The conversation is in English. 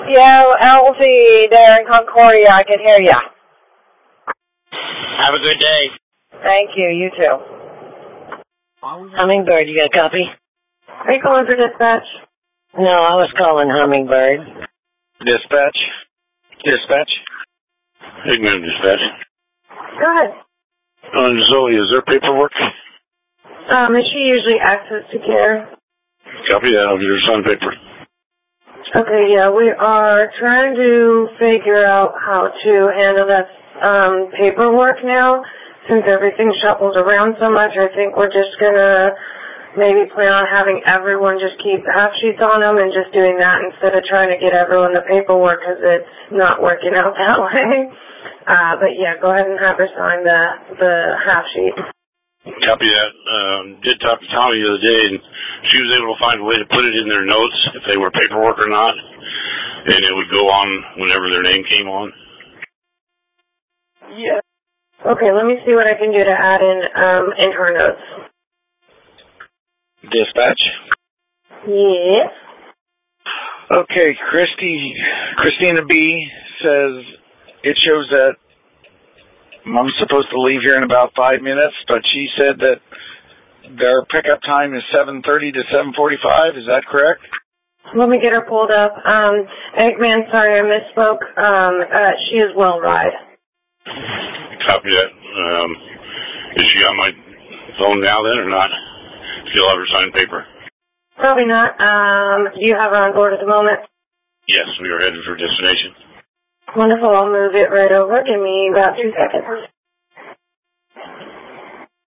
Yeah, Elsie there in Concordia, I can hear ya. Have a good day. Thank you, you too. Hummingbird, you got a copy? Are you calling for dispatch? No, I was calling Hummingbird. Dispatch? Dispatch? Hey, ma'am, dispatch. Go ahead. Zoe, is there paperwork? Is she usually access to care? Copy that. I'll get her signed paper. Okay, yeah, we are trying to figure out how to handle that paperwork now. Since everything shuffles around so much, I think we're just gonna maybe plan on having everyone just keep half sheets on them and just doing that instead of trying to get everyone the paperwork because it's not working out that way. But yeah, go ahead and have her sign the half sheet. Copy that. Did talk to Tommy the other day, and she was able to find a way to put it in their notes if they were paperwork or not, and it would go on whenever their name came on. Yeah. Okay, let me see what I can do to add in her notes. Dispatch? Yes. Okay, Christina B. says it shows that Mom's supposed to leave here in about 5 minutes, but she said that their pickup time is 7:30 to 7:45. Is that correct? Let me get her pulled up. Eggman, sorry, I misspoke. She is well ride. Copy that. Is she on my phone now then or not? She'll have her signed paper. Probably not. Do you have her on board at the moment? Yes, we are headed for destination. Wonderful. I'll move it right over. Give me about 2 seconds.